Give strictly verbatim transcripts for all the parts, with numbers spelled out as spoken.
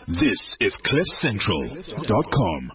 This is cliff central dot com.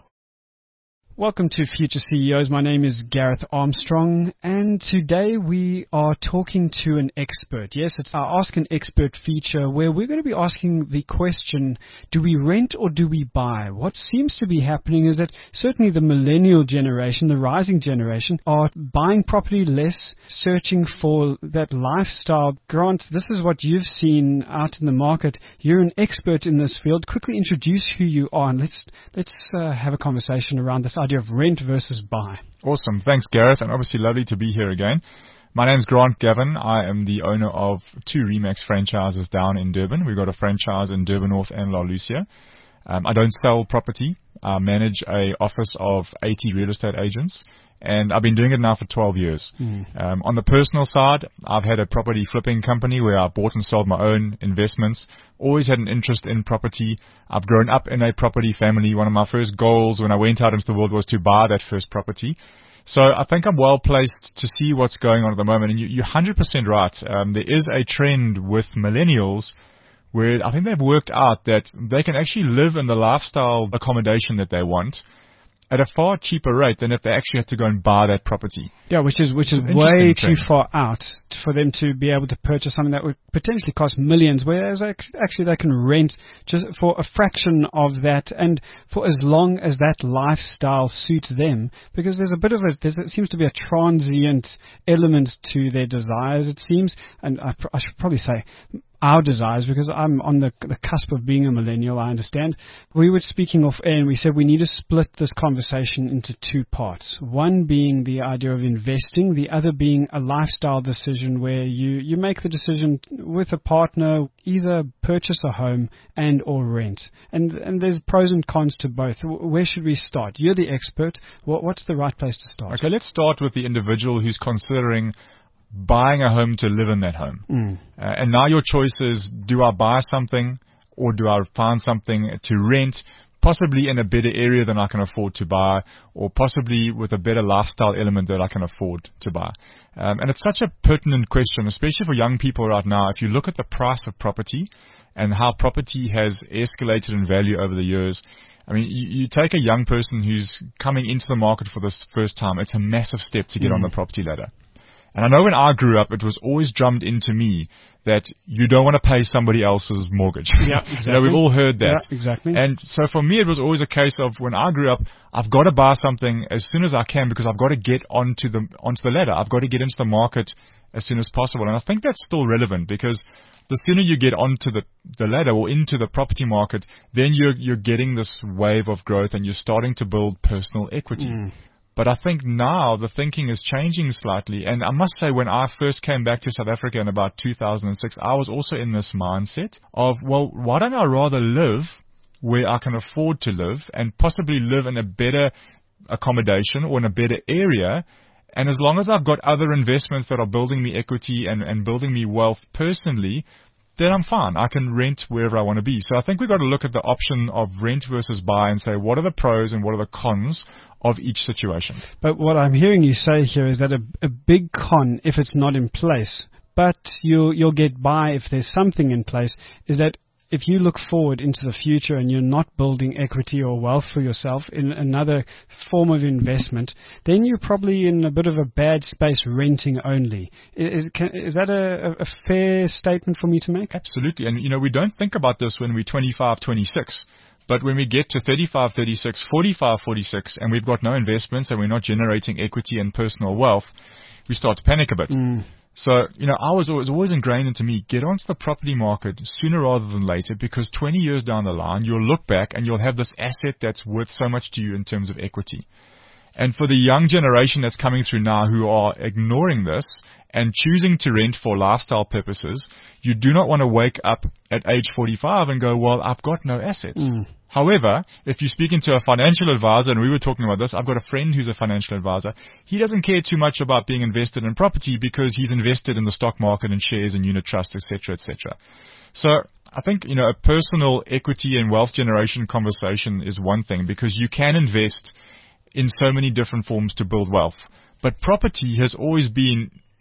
Welcome to Future C E Os. My name is Gareth Armstrong, and today we are talking to an expert. Yes, it's our Ask an Expert feature where we're going to be asking the question, do we rent or do we buy? What seems to be happening is that certainly the millennial generation, the rising generation, are buying property less, searching for that lifestyle. Grant, this is what you've seen out in the market. You're an expert in this field. Quickly introduce who you are, and let's, let's uh, have a conversation around this idea of rent versus buy. Awesome. Thanks, Gareth, and obviously lovely to be here again. My name's Grant Gavin. I am the owner of two Remax franchises down in Durban. We've got a franchise in Durban North and La Lucia. Um, I don't sell property. I manage a office of eighty real estate agents, and I've been doing it now for twelve years. Mm. Um, on the personal side, I've had a property flipping company where I bought and sold my own investments. Always had an interest in property. I've grown up in a property family. One of my first goals when I went out into the world was to buy that first property. So I think I'm well placed to see what's going on at the moment. And you, you're one hundred percent right. Um, there is a trend with millennials where I think they've worked out that they can actually live in the lifestyle accommodation that they want at a far cheaper rate than if they actually had to go and buy that property. Yeah, which is which is way too far out for them to be able to purchase something that would potentially cost millions, whereas actually they can rent just for a fraction of that, and for as long as that lifestyle suits them, because there's a bit of a, there's, it seems to be a transient element to their desires, it seems, and I, I should probably say our desires, because I'm on the, the cusp of being a millennial, I understand. We were speaking off air and we said we need to split this conversation into two parts. One being the idea of investing, the other being a lifestyle decision where you, you make the decision with a partner, either purchase a home and or rent. And and there's pros and cons to both. Where should we start? You're the expert. What, what's the right place to start? Okay, let's start with the individual who's considering buying a home to live in that home. Mm. Uh, and now your choice is, do I buy something or do I find something to rent, possibly in a better area than I can afford to buy, or possibly with a better lifestyle element that I can afford to buy? Um, and it's such a pertinent question, especially for young people right now. If you look at the price of property and how property has escalated in value over the years, I mean, you, you take a young person who's coming into the market for this first time, it's a massive step to get mm. on the property ladder. And I know when I grew up, it was always drummed into me that you don't want to pay somebody else's mortgage. Yeah, exactly. You know, we've all heard that. Yeah, exactly. And so for me, it was always a case of when I grew up, I've got to buy something as soon as I can because I've got to get onto the onto the ladder. I've got to get into the market as soon as possible. And I think that's still relevant because the sooner you get onto the, the ladder or into the property market, then you're you're getting this wave of growth and you're starting to build personal equity. Mm. But I think now the thinking is changing slightly. And I must say, when I first came back to South Africa in about two thousand six, I was also in this mindset of, well, why don't I rather live where I can afford to live and possibly live in a better accommodation or in a better area? And as long as I've got other investments that are building me equity and, and building me wealth personally, then I'm fine. I can rent wherever I want to be. So I think we've got to look at the option of rent versus buy and say, what are the pros and what are the cons of each situation? But what I'm hearing you say here is that a, a big con, if it's not in place, but you'll, you'll get by if there's something in place, is that if you look forward into the future and you're not building equity or wealth for yourself in another form of investment, then you're probably in a bit of a bad space renting only. Is, can, is that a, a fair statement for me to make? Absolutely. And, you know, we don't think about this when we're twenty-five, twenty-six. But when we get to thirty-five, thirty-six, forty-five, forty-six, and we've got no investments and we're not generating equity and personal wealth, we start to panic a bit. Mm. So, you know, I was always, always ingrained into me, get onto the property market sooner rather than later, because twenty years down the line, you'll look back and you'll have this asset that's worth so much to you in terms of equity. And for the young generation that's coming through now who are ignoring this and choosing to rent for lifestyle purposes, you do not want to wake up at age forty-five and go, well, I've got no assets. Mm. However, if you're speaking to a financial advisor, and we were talking about this, I've got a friend who's a financial advisor. He doesn't care too much about being invested in property because he's invested in the stock market and shares and unit trust, et cetera, et cetera. So I think, you know, a personal equity and wealth generation conversation is one thing because you can invest in so many different forms to build wealth. But property has always been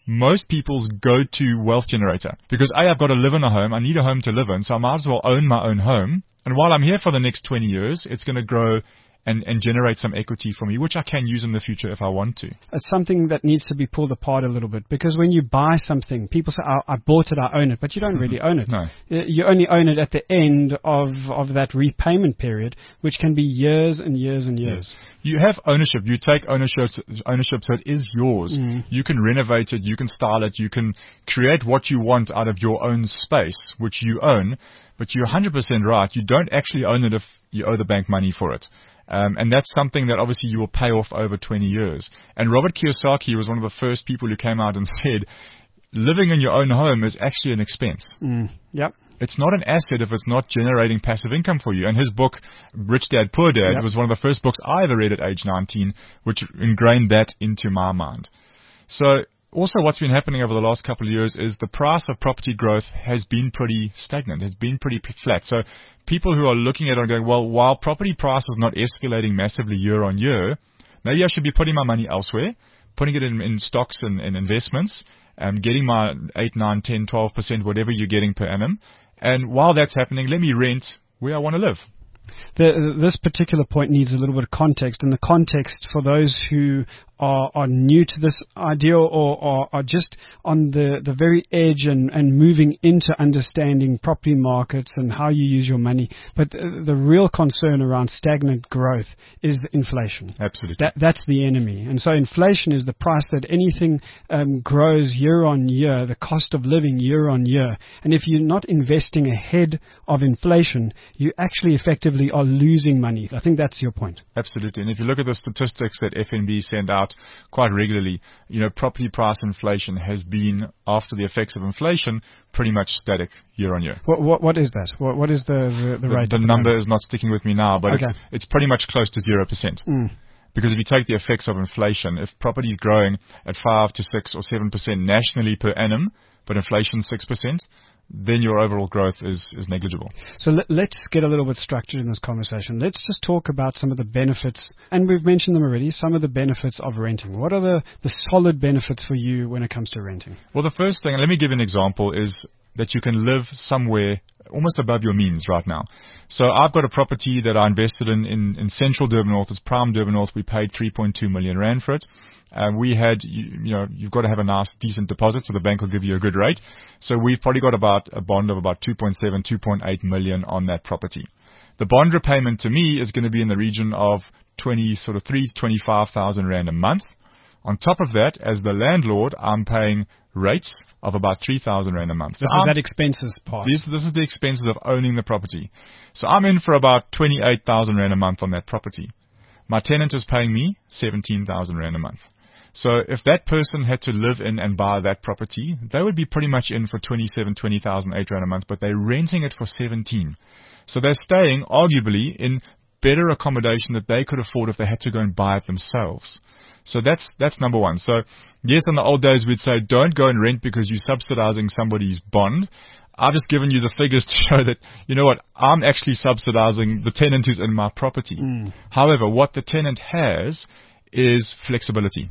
most people's go-to wealth generator. Because A, I've got to live in a home. I need a home to live in, so I might as well own my own home. And while I'm here for the next twenty years, it's going to grow and, and generate some equity for me, which I can use in the future if I want to. It's something that needs to be pulled apart a little bit, because when you buy something, people say, I, I bought it, I own it, but you don't really own it. No. You only own it at the end of, of that repayment period, which can be years and years and years. Yes. You have ownership. You take ownership, ownership, so it is yours. Mm. You can renovate it, you can style it, you can create what you want out of your own space, which you own, but you're one hundred percent right. You don't actually own it if you owe the bank money for it. Um, and that's something that obviously you will pay off over twenty years. And Robert Kiyosaki was one of the first people who came out and said, living in your own home is actually an expense. Mm. Yep. It's not an asset if it's not generating passive income for you. And his book, Rich Dad, Poor Dad, yep. was one of the first books I ever read at age nineteen, which ingrained that into my mind. So also what's been happening over the last couple of years is the price of property growth has been pretty stagnant, has been pretty flat. So people who are looking at it are going, well, while property price is not escalating massively year on year, maybe I should be putting my money elsewhere, putting it in, in stocks and, and investments, um, getting my eight, nine, ten, twelve percent, whatever you're getting per annum. And while that's happening, let me rent where I want to live. The, this particular point needs a little bit of context, and the context for those who are, are new to this idea or, or are just on the, the very edge and, and moving into understanding property markets and how you use your money. But the, the real concern around stagnant growth is inflation. Absolutely. That, that's the enemy. And so inflation is the price that anything um, grows year on year, the cost of living year on year. And if you're not investing ahead of inflation, you actually effectively are losing money. I think that's your point. Absolutely. And if you look at the statistics that F N B send out quite regularly, you know, property price inflation has been, after the effects of inflation, pretty much static year on year. What what, what is that? What, what is the, the, the, the rate? The number moment? Is not sticking with me now, but okay. it's, it's pretty much close to zero percent. Mm. Because if you take the effects of inflation, if property is growing at five to six or seven percent nationally per annum, but inflation six percent, then your overall growth is, is negligible. So let, let's get a little bit structured in this conversation. Let's just talk about some of the benefits, and we've mentioned them already, some of the benefits of renting. What are the, the solid benefits for you when it comes to renting? Well, the first thing, and let me give you an example, is that you can live somewhere almost above your means right now. So I've got a property that I invested in in, in central Durban North. It's prime Durban North. We paid three point two million rand for it. Uh, we had, you, you know, you've got to have a nice, decent deposit, so the bank will give you a good rate. So we've probably got about a bond of about two point seven, two point eight million on that property. The bond repayment to me is going to be in the region of twenty, sort of three to twenty-five thousand rand a month. On top of that, as the landlord, I'm paying rates of about three thousand rand a month. This so is I'm, that expenses part. This, this is the expenses of owning the property. So I'm in for about twenty-eight thousand rand a month on that property. My tenant is paying me seventeen thousand rand a month. So if that person had to live in and buy that property, they would be pretty much in for twenty-seven, twenty thousand eight rand a month, but they're renting it for seventeen. So they're staying arguably in better accommodation that they could afford if they had to go and buy it themselves. So that's that's number one. So yes, in the old days we'd say don't go and rent because you're subsidizing somebody's bond. I've just given you the figures to show that, you know what, I'm actually subsidizing the tenant who's in my property. Mm. However, what the tenant has is flexibility.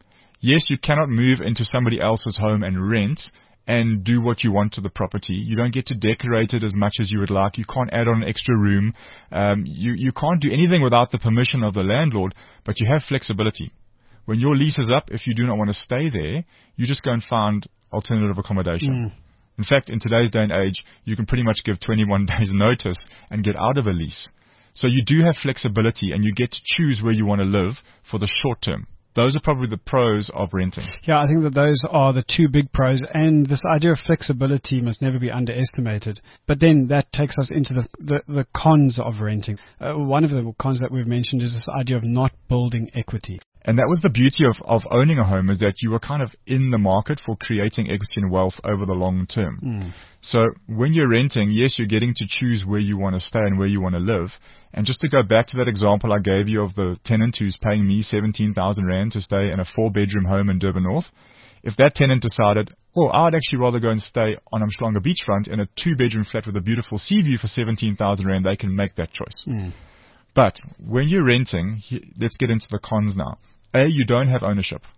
Yes, you cannot move into somebody else's home and rent and do what you want to the property. You don't get to decorate it as much as you would like. You can't add on an extra room. Um, you, you can't do anything without the permission of the landlord, but you have flexibility. When your lease is up, if you do not want to stay there, you just go and find alternative accommodation. Mm. In fact, in today's day and age, you can pretty much give twenty-one days notice and get out of a lease. So you do have flexibility and you get to choose where you want to live for the short term. Those are probably the pros of renting. Yeah, I think that those are the two big pros, and this idea of flexibility must never be underestimated. But then that takes us into the the, the cons of renting. Uh, one of the cons that we've mentioned is this idea of not building equity. And that was the beauty of, of owning a home, is that you were kind of in the market for creating equity and wealth over the long term. Mm. So when you're renting, yes, you're getting to choose where you want to stay and where you want to live. And just to go back to that example I gave you of the tenant who's paying me seventeen thousand rand to stay in a four-bedroom home in Durban North, if that tenant decided, oh, I'd actually rather go and stay on Umhlanga beachfront in a two-bedroom flat with a beautiful sea view for seventeen thousand rand, they can make that choice. Mm. But when you're renting, let's get into the cons now. A, you don't have ownership.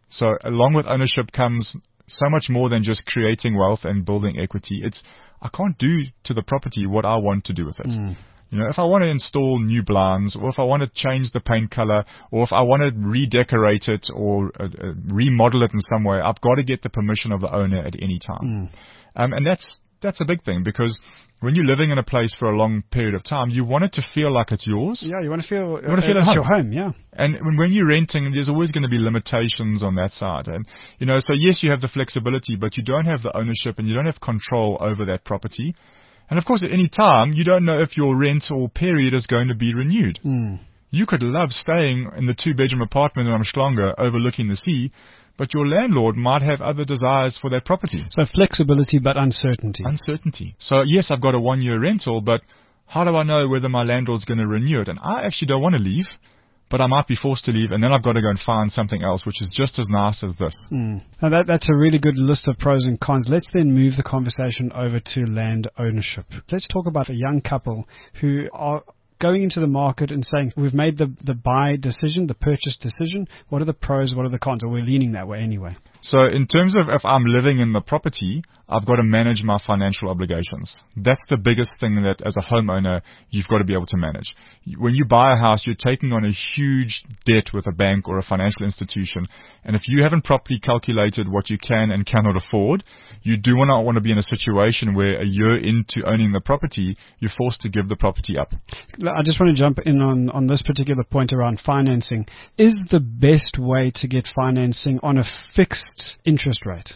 So along with ownership comes so much more than just creating wealth and building equity. It's, I can't do to the property what I want to do with it. Mm. You know, if I want to install new blinds, or if I want to change the paint color, or if I want to redecorate it or uh, uh, remodel it in some way, I've got to get the permission of the owner at any time. Mm. Um, and that's that's a big thing, because when you're living in a place for a long period of time, you want it to feel like it's yours. Yeah, you want to feel, you want to feel uh, at it's home. your home, yeah. And when, when you're renting, there's always going to be limitations on that side. And, you know, so yes, you have the flexibility, but you don't have the ownership and you don't have control over that property. And of course, at any time, you don't know if your rent or period is going to be renewed. Mm. You could love staying in the two-bedroom apartment in Umhlanga overlooking the sea, but your landlord might have other desires for that property. So flexibility, but uncertainty. Uncertainty. So yes, I've got a one-year rental, but how do I know whether my landlord's going to renew it? And I actually don't want to leave, but I might be forced to leave, and then I've got to go and find something else, which is just as nice as this. Mm. Now that, that's a really good list of pros and cons. Let's then move the conversation over to land ownership. Let's talk about a young couple who are going into the market and saying, we've made the, the buy decision, the purchase decision. What are the pros? What are the cons? Or we're leaning that way anyway. So in terms of if I'm living in the property, I've got to manage my financial obligations. That's the biggest thing that as a homeowner, you've got to be able to manage. When you buy a house, you're taking on a huge debt with a bank or a financial institution. And if you haven't properly calculated what you can and cannot afford, you do not want to be in a situation where a year into owning the property, you're forced to give the property up. I just want to jump in on, on this particular point around financing. Is the best way to get financing on a fixed interest rate?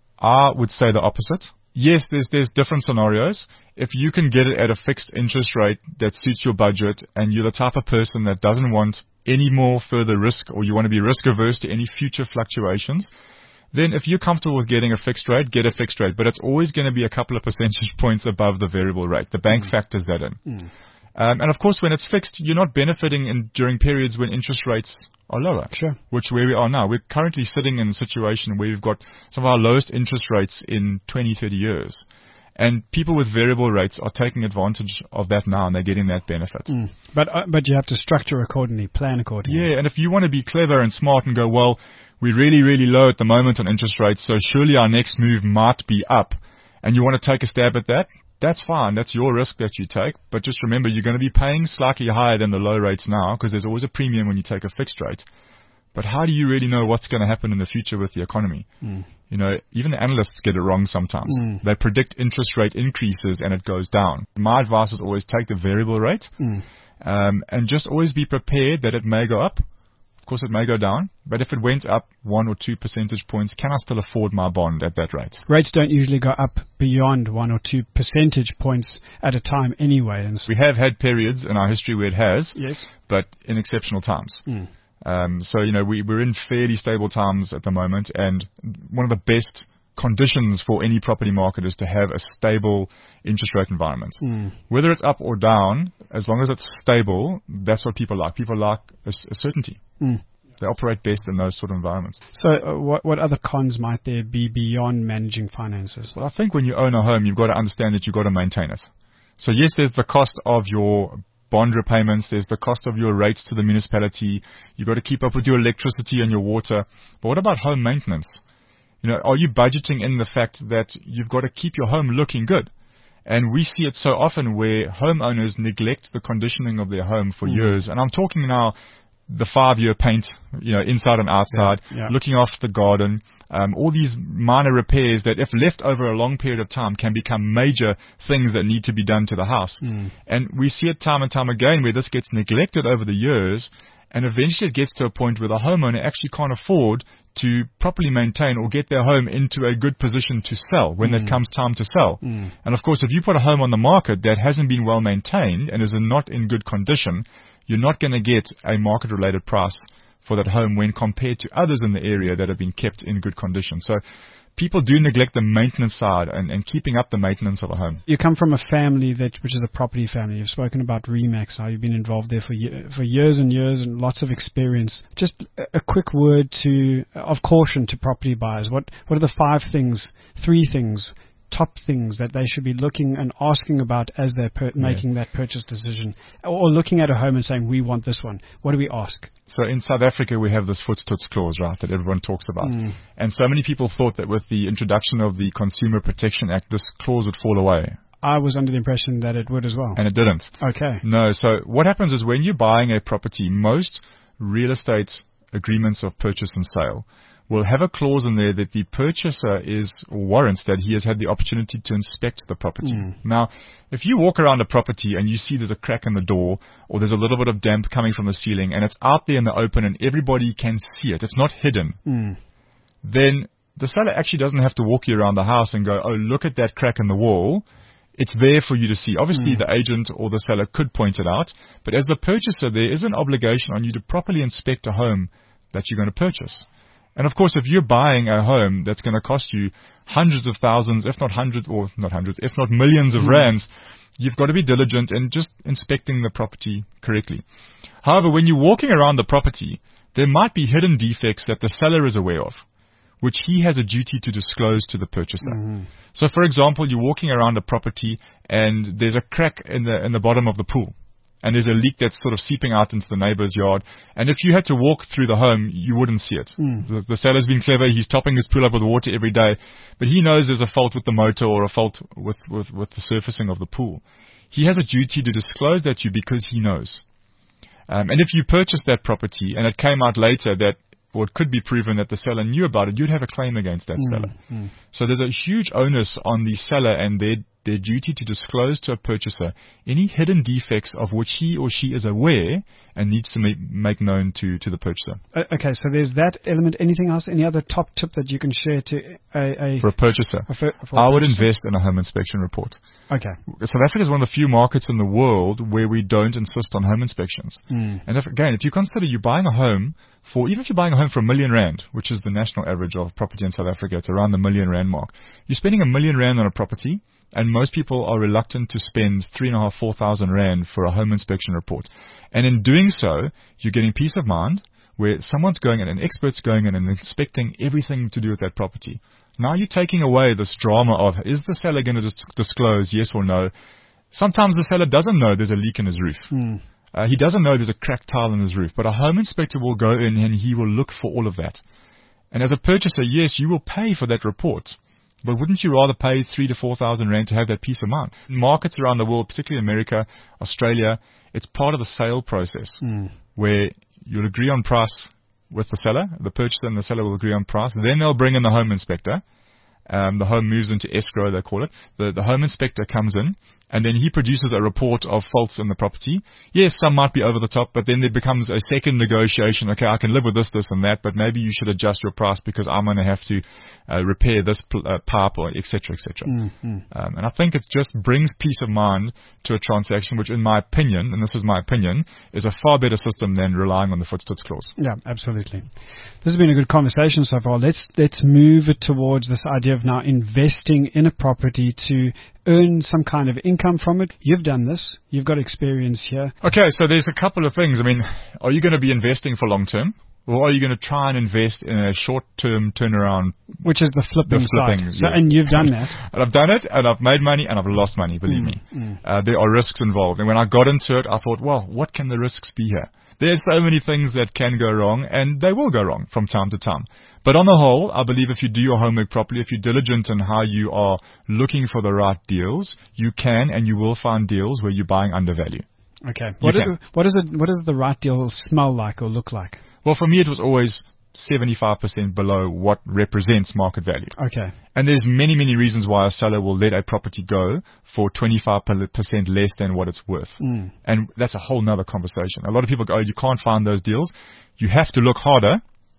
I would say the opposite. Yes, there's there's different scenarios. If you can get it at a fixed interest rate that suits your budget, and you're the type of person that doesn't want any more further risk, or you want to be risk averse to any future fluctuations, then if you're comfortable with getting a fixed rate, get a fixed rate. But it's always going to be a couple of percentage points above the variable rate. The bank mm. factors that in. Mm. Um, and of course, when it's fixed, you're not benefiting in, during periods when interest rates are lower. Sure. Which where we are now. We're currently sitting in a situation where we've got some of our lowest interest rates in twenty, thirty years. And people with variable rates are taking advantage of that now, and they're getting that benefit. Mm. But uh, but you have to structure accordingly, plan accordingly. Yeah, and if you want to be clever and smart and go, well, we're really, really low at the moment on interest rates, so surely our next move might be up, and you want to take a stab at that, that's fine. That's your risk that you take. But just remember, you're going to be paying slightly higher than the low rates now, because there's always a premium when you take a fixed rate. But how do you really know what's going to happen in the future with the economy? Mm. You know, even the analysts get it wrong sometimes. Mm. They predict interest rate increases and it goes down. My advice is always take the variable rate mm. um, and just always be prepared that it may go up. Of course, it may go down. But if it went up one or two percentage points, can I still afford my bond at that rate? Rates don't usually go up beyond one or two percentage points at a time anyway. And we have had periods in our history where it has, yes, but in exceptional times. Mm. Um, so, you know, we, we're in fairly stable times at the moment, and one of the best conditions for any property market is to have a stable interest rate environment. Mm. Whether it's up or down, as long as it's stable, that's what people like. People like a, a certainty. Mm. They operate best in those sort of environments. So uh, what, what other cons might there be beyond managing finances? Well, I think when you own a home, you've got to understand that you've got to maintain it. So yes, there's the cost of your bond repayments, there's the cost of your rates to the municipality, you've got to keep up with your electricity and your water. But what about home maintenance? You know, are you budgeting in the fact that you've got to keep your home looking good? And we see it so often where homeowners neglect the conditioning of their home for mm. years. And I'm talking now the five-year paint, you know, inside and outside, yeah, yeah. looking after the garden, um, all these minor repairs that, if left over a long period of time, can become major things that need to be done to the house. Mm. And we see it time and time again where this gets neglected over the years, and eventually it gets to a point where the homeowner actually can't afford to properly maintain or get their home into a good position to sell when mm. it comes time to sell. Mm. And of course, if you put a home on the market that hasn't been well maintained and is not in good condition, you're not going to get a market-related price for that home when compared to others in the area that have been kept in good condition. So people do neglect the maintenance side and, and keeping up the maintenance of a home. You come from a family that, which is a property family. You've spoken about Remax, how you've been involved there for for years and years and lots of experience. Just a quick word to of caution to property buyers. What what are the five things, three things top things that they should be looking and asking about as they're per- Yeah. making that purchase decision, or looking at a home and saying, we want this one? What do we ask? So in South Africa, we have this footstoots clause, right, that everyone talks about. Mm. And so many people thought that with the introduction of the Consumer Protection Act, this clause would fall away. I was under the impression that it would as well. And it didn't. Okay. No, so what happens is when you're buying a property, most real estate agreements of purchase and sale will have a clause in there that the purchaser is warrants that he has had the opportunity to inspect the property. Mm. Now, if you walk around a property and you see there's a crack in the door or there's a little bit of damp coming from the ceiling and it's out there in the open and everybody can see it, it's not hidden, Mm. then the seller actually doesn't have to walk you around the house and go, oh, look at that crack in the wall. It's there for you to see. Obviously, Mm. the agent or the seller could point it out, but as the purchaser, there is an obligation on you to properly inspect a home that you're going to purchase. And of course, if you're buying a home that's going to cost you hundreds of thousands, if not hundreds, or not hundreds, if not millions of Mm. rands, you've got to be diligent in just inspecting the property correctly. However, when you're walking around the property, there might be hidden defects that the seller is aware of, which he has a duty to disclose to the purchaser. Mm-hmm. So, for example, you're walking around a property and there's a crack in the in the bottom of the pool, and there's a leak that's sort of seeping out into the neighbor's yard. And if you had to walk through the home, you wouldn't see it. Mm. The, the seller's been clever. He's topping his pool up with water every day, but he knows there's a fault with the motor or a fault with, with, with the surfacing of the pool. He has a duty to disclose that to you because he knows. Um, and if you purchased that property and it came out later that, or it could be proven that the seller knew about it, you'd have a claim against that Mm. seller. Mm. So there's a huge onus on the seller and their their duty to disclose to a purchaser any hidden defects of which he or she is aware and needs to make, make known to, to the purchaser. Uh, okay, so there's that element. Anything else? Any other top tip that you can share to a... a For a purchaser, a fir- for a I would purchaser? invest in a home inspection report. Okay. South Africa is one of the few markets in the world where we don't insist on home inspections. Mm. And if, again, if you consider you're buying a home for, even if you're buying a home for a million rand, which is the national average of property in South Africa, it's around the million rand mark. You're spending a million rand on a property, and most people are reluctant to spend three and a half, four thousand rand for a home inspection report. And in doing so, you're getting peace of mind where someone's going in, an expert's going in and inspecting everything to do with that property. Now you're taking away this drama of, is the seller going to dis- disclose yes or no? Sometimes the seller doesn't know there's a leak in his roof. Mm. Uh, he doesn't know there's a cracked tile in his roof, but a home inspector will go in and he will look for all of that. And as a purchaser, yes, you will pay for that report, but wouldn't you rather pay three to four thousand rand to have that peace of mind? In markets around the world, particularly America, Australia, it's part of the sale process Mm. where you'll agree on price with the seller, the purchaser and the seller will agree on price. Then they'll bring in the home inspector. Um, the home moves into escrow, they call it. The, the home inspector comes in, and then he produces a report of faults in the property. Yes, some might be over the top, but then there becomes a second negotiation. Okay, I can live with this, this, and that, but maybe you should adjust your price because I'm going to have to uh, repair this pl- uh, pipe, or et cetera, et cetera. Mm. Mm. Um, and I think it just brings peace of mind to a transaction, which, in my opinion, and this is my opinion, is a far better system than relying on the footstoots clause. Yeah, absolutely. This has been a good conversation so far. Let's let's move it towards this idea of now investing in a property to earn some kind of income from it. You've done this. You've got experience here. Okay, so there's a couple of things. I mean, are you going to be investing for long term, or are you going to try and invest in a short term turnaround? Which is the flipping, The flipping, side. So, yeah. and you've done that. And I've done it, and I've made money, and I've lost money, believe Mm, me. mm. Uh, there are risks involved. And when I got into it, I thought, well, what can the risks be here? There's so many things that can go wrong, and they will go wrong from time to time. But on the whole, I believe if you do your homework properly, if you're diligent in how you are looking for the right deals, you can and you will find deals where you're buying undervalue. Okay. What, You is, can. what, is it, what does the right deal smell like or look like? Well, for me, it was always seventy-five percent below what represents market value. Okay. And there's many, many reasons why a seller will let a property go for twenty-five percent less than what it's worth. Mm. And that's a whole nother conversation. A lot of people go, oh, you can't find those deals. You have to look harder.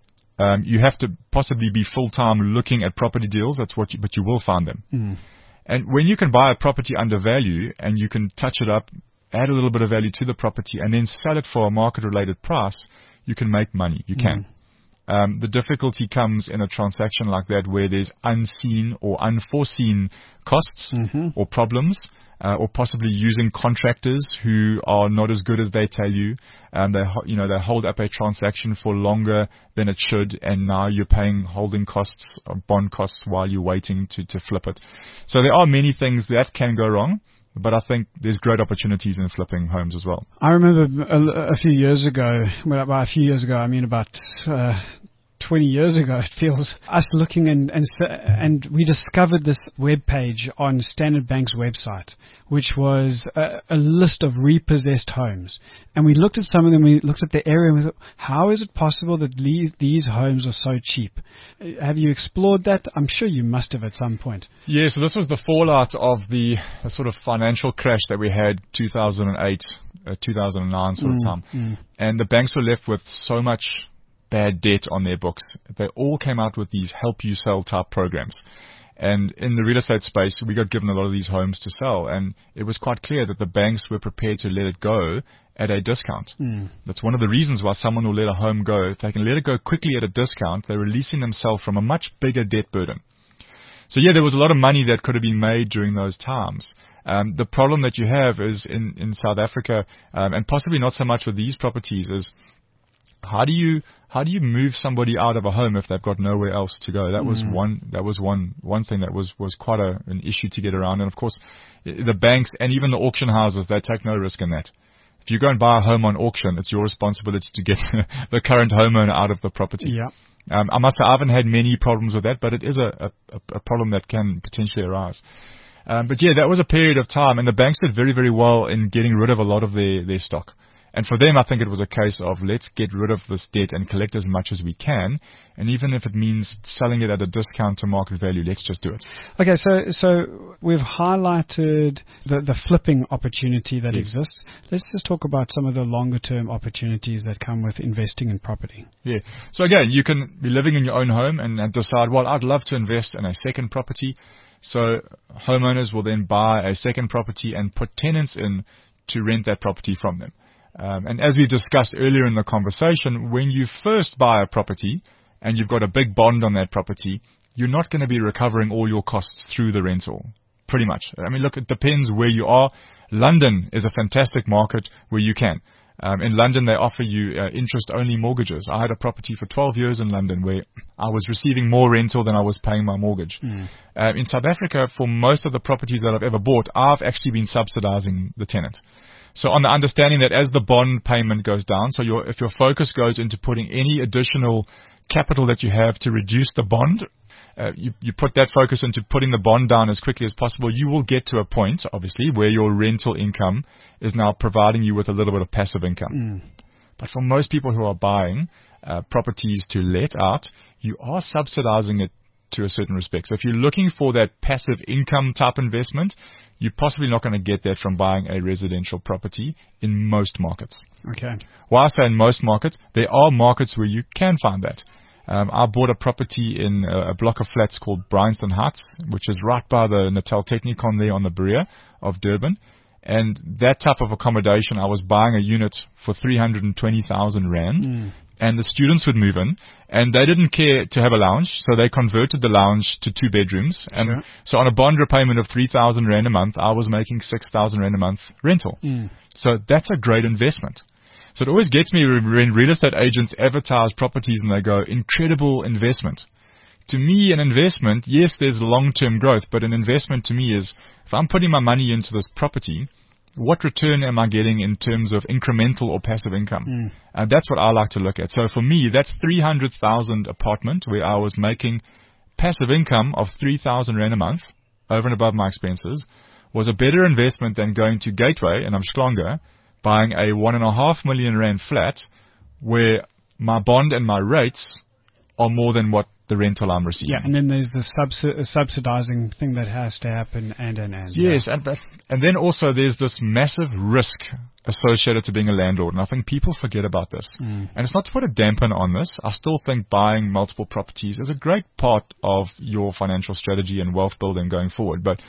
Um, you have to possibly be full-time looking at property deals. That's what you, but you will find them. Mm. And when you can buy a property under value and you can touch it up, add a little bit of value to the property and then sell it for a market-related price, you can make money. You can. Mm. Um, the difficulty comes in a transaction like that where there's unseen or unforeseen costs Mm-hmm. or problems. uh, or possibly using contractors who are not as good as they tell you. Um, they, ho- you know, they hold up a transaction for longer than it should, and now you're paying holding costs or bond costs while you're waiting to, to flip it. So there are many things that can go wrong, but I think there's great opportunities in flipping homes as well. I remember a, a few years ago, well, by a few years ago, I mean about uh, twenty years ago, it feels, us looking and, and and we discovered this web page on Standard Bank's website, which was a, a list of repossessed homes. And we looked at some of them, we looked at the area, and we thought, how is it possible that these, these homes are so cheap? Have you explored that? I'm sure you must have at some point. Yeah, so this was the fallout of the, the sort of financial crash that we had two thousand eight, uh, two thousand nine sort mm, of time. Mm. And the banks were left with so much bad debt on their books. They all came out with these help you sell type programs. And in the real estate space, we got given a lot of these homes to sell. And it was quite clear that the banks were prepared to let it go at a discount. Mm. That's one of the reasons why someone will let a home go. If they can let it go quickly at a discount, they're releasing themselves from a much bigger debt burden. So yeah, there was a lot of money that could have been made during those times. Um, the problem that you have is in, in South Africa, um, and possibly not so much with these properties, is How do you how do you move somebody out of a home if they've got nowhere else to go? That was Mm. one that was one one thing that was was quite a, an issue to get around. And of course, i- the banks and even the auction houses, they take no risk in that. If you go and buy a home on auction, it's your responsibility to get the current homeowner out of the property. Yeah. Um, I must say I haven't had many problems with that, but it is a, a, a problem that can potentially arise. Um, but yeah, that was a period of time, and the banks did very, very well in getting rid of a lot of their, their stock. And for them, I think it was a case of let's get rid of this debt and collect as much as we can. And even if it means selling it at a discount to market value, let's just do it. Okay, so so we've highlighted the, the flipping opportunity that Yes. exists. Let's just talk about some of the longer term opportunities that come with investing in property. Yeah. So again, you can be living in your own home and, and decide, well, I'd love to invest in a second property. So homeowners will then buy a second property and put tenants in to rent that property from them. Um, and as we discussed earlier in the conversation, when you first buy a property and you've got a big bond on that property, you're not going to be recovering all your costs through the rental. Pretty much. I mean, look, it depends where you are. London is a fantastic market where you can. Um, in London, they offer you uh, interest-only mortgages. I had a property for twelve years in London where I was receiving more rental than I was paying my mortgage. Mm. Uh, in South Africa, for most of the properties that I've ever bought, I've actually been subsidizing the tenant. So on the understanding that as the bond payment goes down, so your, if your focus goes into putting any additional capital that you have to reduce the bond, uh, you, you put that focus into putting the bond down as quickly as possible, you will get to a point, obviously, where your rental income is now providing you with a little bit of passive income. Mm. But for most people who are buying uh, properties to let out, you are subsidizing it to a certain respect. So if you're looking for that passive income type investment, you're possibly not going to get that from buying a residential property in most markets. Okay. Why I say in most markets, there are markets where you can find that. Um, I bought a property in a, a block of flats called Bryanston Heights, which is right by the Natal Technikon there on the Berea of Durban. And that type of accommodation, I was buying a unit for three hundred twenty thousand rand. Mm. And the students would move in, and they didn't care to have a lounge, so they converted the lounge to two bedrooms. And Sure. so on a bond repayment of three thousand rand a month, I was making six thousand rand a month rental. Mm. So that's a great investment. So it always gets me when real estate agents advertise properties and they go, incredible investment. To me, an investment, yes, there's long-term growth, but an investment to me is, if I'm putting my money into this property, what return am I getting in terms of incremental or passive income? Mm. And that's what I like to look at. So for me, that three hundred thousand apartment where I was making passive income of three thousand rand a month over and above my expenses was a better investment than going to Gateway and Umhlanga, buying a one and a half million rand flat where my bond and my rates are more than what the rental I'm receiving. Yeah, and then there's the subsi- subsidizing thing that has to happen, and and and. Yes, and and then also there's this massive risk associated to being a landlord, and I think people forget about this. Mm. And it's not to put a dampen on this. I still think buying multiple properties is a great part of your financial strategy and wealth building going forward. But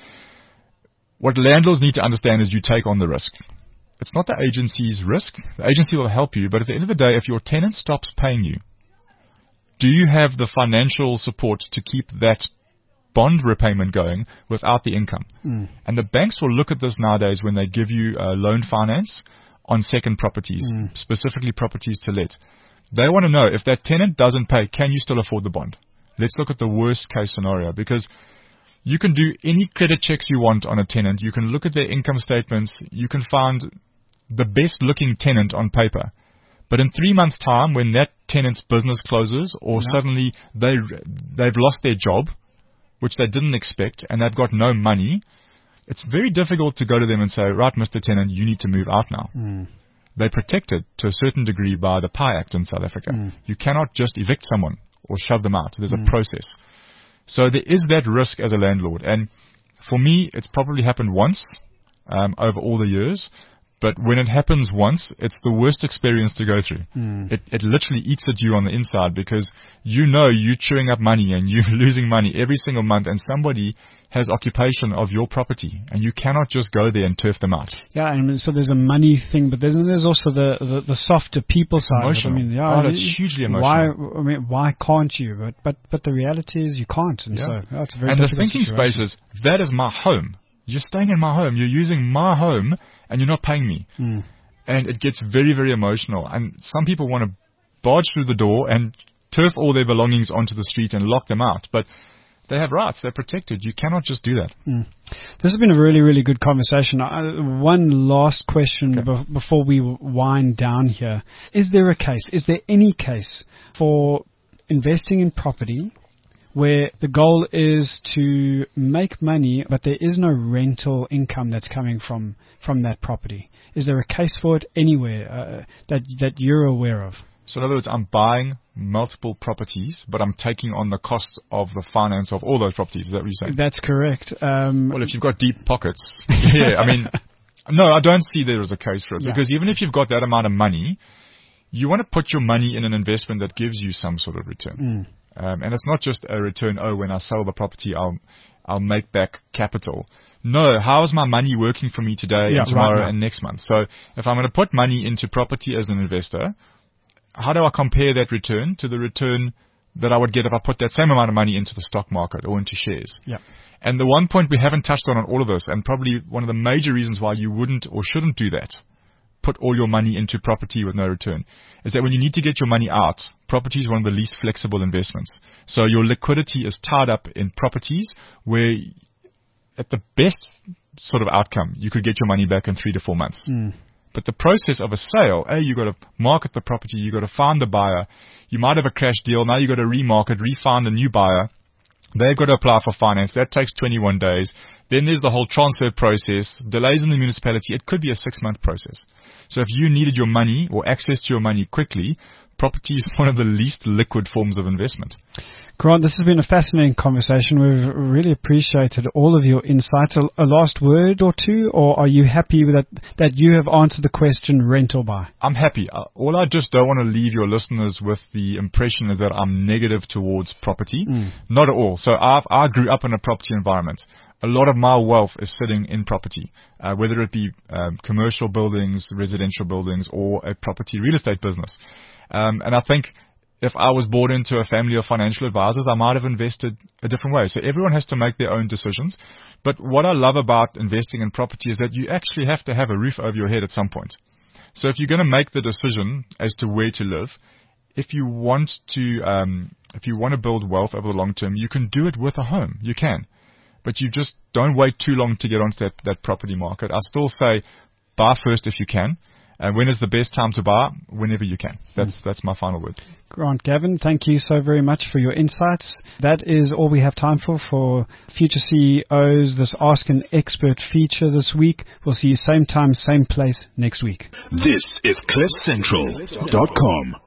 what landlords need to understand is you take on the risk. It's not the agency's risk. The agency will help you, but at the end of the day, if your tenant stops paying you, do you have the financial support to keep that bond repayment going without the income. Mm. And the banks will look at this nowadays when they give you uh, loan finance on second properties, Mm. specifically properties to let. They want to know if that tenant doesn't pay, can you still afford the bond? Let's look at the worst case scenario, because you can do any credit checks you want on a tenant. You can look at their income statements. You can find the best looking tenant on paper. But in three months' time, when that tenant's business closes, or Yeah. suddenly they, they've lost their job, which they didn't expect, and they've got no money, it's very difficult to go to them and say, right, Mister Tenant, you need to move out now. Mm. They're protected to a certain degree by the P I Act in South Africa. Mm. You cannot just evict someone or shove them out. There's Mm. a process. So there is that risk as a landlord. And for me, it's probably happened once um, over all the years. But when it happens once, it's the worst experience to go through. Mm. It, it literally eats at you on the inside, because you know you're chewing up money and you're losing money every single month, and somebody has occupation of your property, and you cannot just go there and turf them out. Yeah, and so there's a money thing, but there's, there's also the, the, the softer people side. Emotional. I mean, yeah, Oh, that's hugely emotional. Why? I mean, why can't you? But but but the reality is you can't, and Yeah. so yeah, it's a very And the difficult thinking situation. space is, that is my home. You're staying in my home. You're using my home, and you're not paying me. Mm. And it gets very, very emotional. And some people want to barge through the door and turf all their belongings onto the street and lock them out. But they have rights. They're protected. You cannot just do that. Mm. This has been a really, really good conversation. Uh, one last question Okay. be- before we wind down here. Is there a case, is there any case for investing in property where the goal is to make money, but there is no rental income that's coming from, from that property? Is there a case for it anywhere uh, that that you're aware of? So in other words, I'm buying multiple properties, but I'm taking on the cost of the finance of all those properties. Is that what you're saying? That's correct. Um, Well, if you've got deep pockets, yeah, I mean, no, I don't see there as a case for it, Yeah. because even if you've got that amount of money, you want to put your money in an investment that gives you some sort of return. mm, Um, and it's not just a return, oh, when I sell the property, I'll, I'll make back capital. No, how is my money working for me today Yeah, and tomorrow right now. and next month? So if I'm going to put money into property as an investor, how do I compare that return to the return that I would get if I put that same amount of money into the stock market or into shares? yeah. And the one point we haven't touched on on all of this, and probably one of the major reasons why you wouldn't or shouldn't do that, put all your money into property with no return, is that when you need to get your money out, property is one of the least flexible investments. So your liquidity is tied up in properties where, at the best sort of outcome, you could get your money back in three to four months. Mm. But the process of a sale, A, you've got to market the property, you've got to find the buyer. You might have a crash deal, now you've got to remarket, re-find a new buyer. They've got to apply for finance. That takes twenty-one days. Then there's the whole transfer process, delays in the municipality. It could be a six-month process. So if you needed your money or access to your money quickly, property is one of the least liquid forms of investment. Grant, this has been a fascinating conversation. We've really appreciated all of your insights. A, a last word or two, or are you happy with that, that you have answered the question rent or buy? I'm happy. Uh, All I just don't want to leave your listeners with the impression is that I'm negative towards property. Mm. Not at all. So I've, I grew up in a property environment. A lot of my wealth is sitting in property, uh, whether it be um, commercial buildings, residential buildings, or a property real estate business. Um, and I think if I was born into a family of financial advisors, I might have invested a different way. So everyone has to make their own decisions. But what I love about investing in property is that you actually have to have a roof over your head at some point. So if you're going to make the decision as to where to live, if you want to, um, if you want to build wealth over the long term, you can do it with a home. You can. But you just don't wait too long to get onto that, that property market. I still say buy first if you can. And when is the best time to buy? Whenever you can. That's that's my final word. Grant Gavin, thank you so very much for your insights. That is all we have time for for Future C E Os, this Ask an Expert feature this week. We'll see you same time, same place next week. This is cliff central dot com.